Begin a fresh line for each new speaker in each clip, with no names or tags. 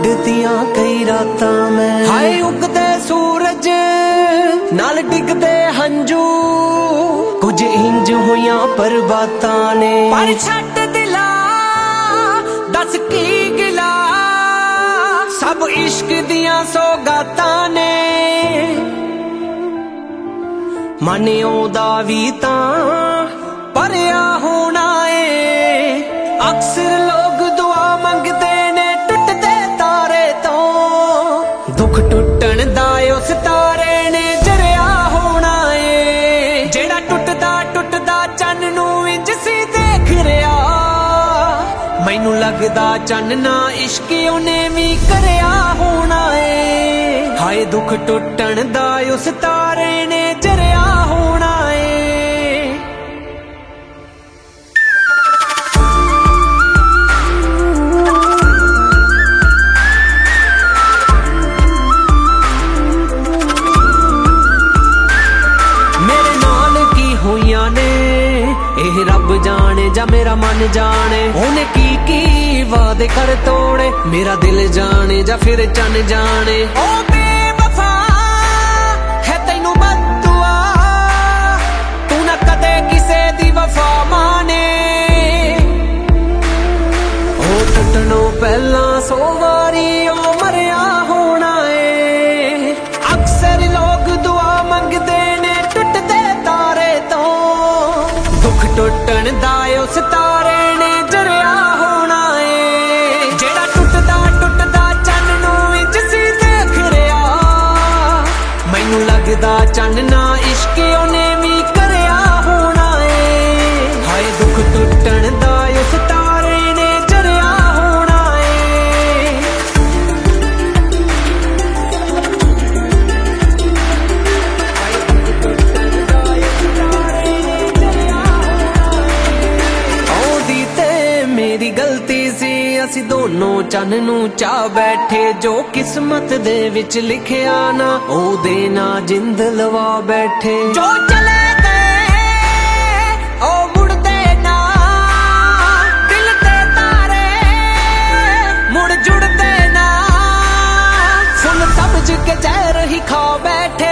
ਕੱਢਤੀਆਂ ਕਈ ਰਾਤਾਂ ਮੈਂ। ਹਾਏ ਉਗਦੇ ਸੂਰਜ ਨਾਲ ਡਿੱਗਦੇ ਹੰਝੂ, ਕੁਝ ਇੰਜ ਹੋਈਆਂ ਪਰਬਾਤਾਂ ਨੇ। ਪਰ ਛੱਡ ਦਿਲਾ ਦੱਸ ਕੀ ਗਿਲਾ, ਸਭ ਇਸ਼ਕ ਦੀਆਂ ਸੌਗਾਤਾਂ ਨੇ। ਮਨ ਆਉਂਦਾ ਵੀ ਤਾਂ ਭਰਿਆ ਹੋਣਾ ਏ, ਅਕਸਰ ਲੋਕ ਦੁਆ ਮੰਗਦੇ ਨੇ ਟੁੱਟਦੇ ਤਾਰੇ ਤੋਂ। ਦੁੱਖ ਟੁੱਟਣ ਦਾ ਉਸ ਤਾਰੇ ਨੇ ਜਰਿਆ ਹੋਣਾ ਏ, ਜਿਹੜਾ ਟੁੱਟਦਾ ਟੁੱਟਦਾ ਚੰਨ ਨੂੰ ਇੰਜ ਸੀ ਦੇਖ ਰਿਹਾ। ਮੈਨੂੰ ਲੱਗਦਾ ਚੰਨ ਨਾ ਇਸ਼ਕ ਉਹਨੇ ਵੀ ਕਰਿਆ ਹੋਣਾ ਏ। ਹਾਏ ਦੁੱਖ ਟੁੱਟਣ ਦਾ ਉਸ ਤਾਰੇ ਨੇ ਜਰਿਆ ਹੋਣਾ ਏ। ਮੇਰੇ ਨਾਲ ਕੀ ਹੋਈਆਂ ਨੇ ਇਹ ਰੱਬ ਜਾਣੇ ਜਾਂ ਮੇਰਾ ਮਨ ਜਾਣੇ। ਉਹਨੇ ਕੀ ਕੀ ਵਾਅਦੇ ਕਰ ਤੋੜੇ, ਮੇਰਾ ਦਿਲ ਜਾਣੇ ਜਾਂ ਫਿਰ ਚੰਨ ਜਾਣੇ। ਉਹ ਬੇਵਫਾ ਹੈ ਤੈਨੂੰ ਬਦਦੁਆ, ਤੂੰ ਨਾ ਕਦੇ ਕਿਸੇ ਦੀ ਵਫਾ ਮਾਨੇ। ਉਹ ਟੁੱਟਣੋਂ ਪਹਿਲਾਂ 100 ਵਾਰੀ ਉਹ ਮਰਿਆ ਹੋਣਾ ਏ। ਅਕਸਰ ਲੋਕ ਦੁਆ ਮੰਗਦੇ ਨੇ ਟੁੱਟਦੇ ਤਾਰੇ ਤੋਂ। ਦੁੱਖ ਟੁੱਟਣ ਦਾ ਉਸ ਤਾਰੇ ਨੇ ਜਰਿਆ ਹੋਣਾ ਏ, ਜਿਹੜਾ ਟੁੱਟਦਾ ਟੁੱਟਦਾ ਚੰਨ ਨੂੰ ਇੰਜ ਸੀ ਦੇਖ ਰਿਹਾ। ਮੈਨੂੰ ਲੱਗਦਾ ਚੰਨ ਨਾ ਇਸ਼ਕ ਉਹਨੇ ਵੀ ਕਰਿਆ ਹੋਣਾ ਏ। ਹਾਏ ਦੁੱਖ ਟੁੱਟਣ ਦਾ ਉਸ ਤਾਰੇ ਨੇ ਜਰਿਆ ਹੋਣਾ ਏ। ਉਹਦੀ ਤੇ ਮੇਰੀ ਗਲਤੀ ਸੀ, ਅਸੀਂ ਦੋਨੋਂ ਚੰਨ ਨੂੰ ਚਾਹ ਬੈਠੇ। ਜੋ ਕਿਸਮਤ ਦੇ ਵਿੱਚ ਲਿਖਿਆ ਨਾ ਉਹਦੇ ਨਾਲ ਜਿੰਦ ਲਵਾ ਬੈਠੇ। ਜੋ ਚਲੇ ਗਏ ਉਹ ਮੁੜਦੇ ਨਾ, ਦਿਲ ਦੇ ਤਾਰੇ ਮੁੜ ਜੁੜਦੇ ਨਾ। ਫੁੱਲ ਸਮਝ ਕੇ ਜ਼ਹਿਰ ਹੀ ਖਾ ਬੈਠੇ।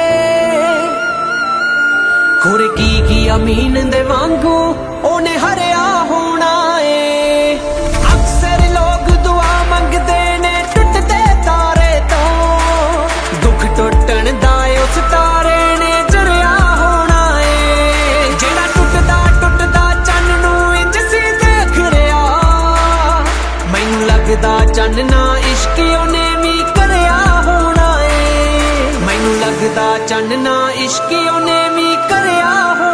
ਖੋਰੇ ਕੀ ਅਮੀਨ ਦੇ ਵਾਂਗੂ ਉਹਨੇ ਹਰਿਆ ਹੋਣਾ ਏ। ਅਕਸਰ ਲੋਕ ਦੁਆ ਮੰਗਦੇ ਨੇ ਟੁੱਟਦੇ ਤਾਰੇ ਤੋਂ। ਦੁੱਖ ਟੁੱਟਣ ਦਾ ਉਸ ਤਾਰੇ ਨੇ ਜਰਿਆ ਹੋਣਾ ਏ, ਜਿਹੜਾ ਟੁੱਟਦਾ ਟੁੱਟਦਾ ਚੰਨ ਨੂੰ ਇੰਜ ਸੀ ਦੇਖ ਰਿਹਾ। ਮੈਨੂੰ ਲੱਗਦਾ ਚੰਨ ਨਾ ਇਸ਼ਕ ਉਹਨੇ ਵੀ ਕਰਿਆ ਹੋਣਾ ਏ। ਮੈਨੂੰ ਲੱਗਦਾ ਚੰਨ ਨਾ ਇਸ਼ਕ ਉਹਨੇ ਵੀ ਕਰਿਆ ਹੋਣਾ।